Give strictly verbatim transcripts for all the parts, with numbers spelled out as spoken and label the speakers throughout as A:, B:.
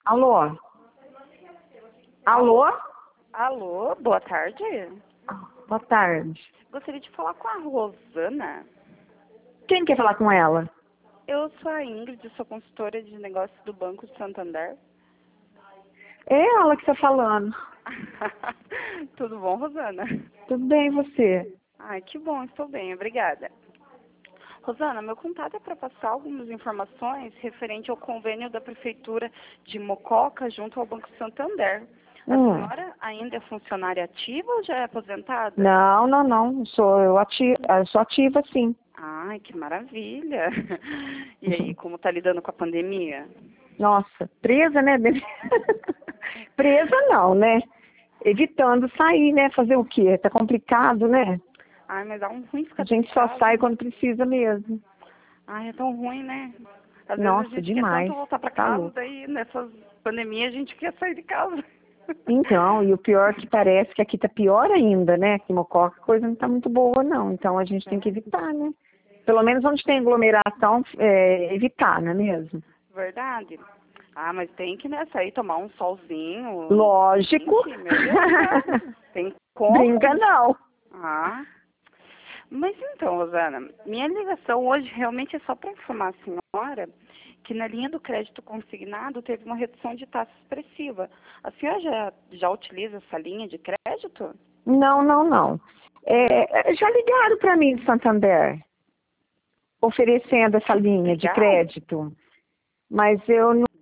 A: Alô? Alô?
B: Alô, boa tarde.
A: Boa tarde.
B: Gostaria de falar com a Rosana.
A: Quem quer falar com ela?
B: Eu sou a Ingrid, sou consultora de negócios do Banco de Santander.
A: É ela que está falando.
B: Tudo bom, Rosana?
A: Tudo bem, e você?
B: Ai, que bom, estou bem, obrigada. Rosana, meu contato é para passar algumas informações referente ao convênio da Prefeitura de Mococa junto ao Banco Santander. A
A: Hum.
B: senhora ainda é funcionária ativa ou já é aposentada?
A: Não, não, não. Sou eu ativa, eu sou ativa, sim.
B: Ai, que maravilha. E aí, como está lidando com a pandemia?
A: Nossa, presa, né? Presa não, né? Evitando sair, né? Fazer o quê? Tá complicado, né?
B: Ai, mas dá um ruim ficar
A: A gente
B: dentro de
A: só
B: casa.
A: sai quando precisa mesmo.
B: Ai, é tão ruim, né? Às vezes a
A: Nossa,
B: gente quer
A: demais.
B: tanto voltar para
A: Tá
B: casa,
A: louco.
B: daí nessas pandemias a gente quer sair de casa.
A: Então, e o pior que parece que aqui tá pior ainda, né? Que Mococa a coisa não tá muito boa, não. Então a gente tem que evitar, né? Pelo menos onde tem aglomeração, é, evitar, não é mesmo?
B: Verdade. Ah, mas tem que, né, sair, tomar um solzinho.
A: Lógico.
B: Gente, meu Deus, né? Tem como?
A: Brinca não.
B: Ah. Mas então, Rosana, minha ligação hoje realmente é só para informar a senhora que na linha do crédito consignado teve uma redução de taxa expressiva. A senhora já, já utiliza essa linha de crédito?
A: Não, não, não. É, já ligaram para mim de Santander, oferecendo essa linha de
B: Legal.
A: crédito, mas eu não,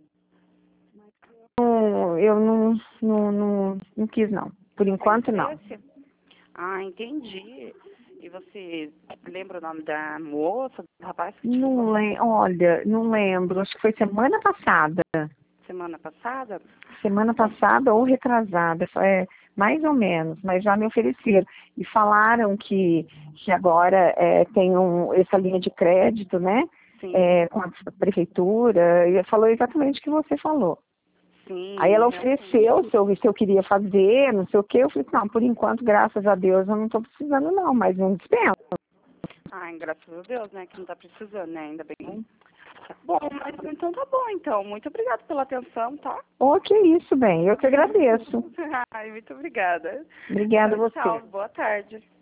A: eu não, não, não, não quis não. Por
B: Tem
A: enquanto não.
B: interesse? Ah, entendi. E você lembra o nome da moça, do rapaz que te ligou
A: Não lembro, olha, não lembro. Acho que foi semana passada.
B: semana passada?
A: Semana passada ou retrasada, é, mais ou menos, mas já me ofereceram. E falaram que, que agora é, tem um, essa linha de crédito, né?
B: Sim,
A: É, com a prefeitura, e falou exatamente o que você falou.
B: sim,
A: Aí ela
B: realmente.
A: ofereceu se eu, se eu queria fazer, não sei o quê. Eu falei, não, por enquanto, graças a Deus, eu não estou precisando não, mas não dispenso.
B: Ai, graças a Deus, né, que não tá precisando, né, ainda bem. Bom, mas então tá bom, então. Muito obrigada pela atenção, tá?
A: Oh, que isso, bem, eu que agradeço.
B: Ai, muito obrigada.
A: Obrigada a
B: Tchau,
A: você.
B: tchau. Boa tarde.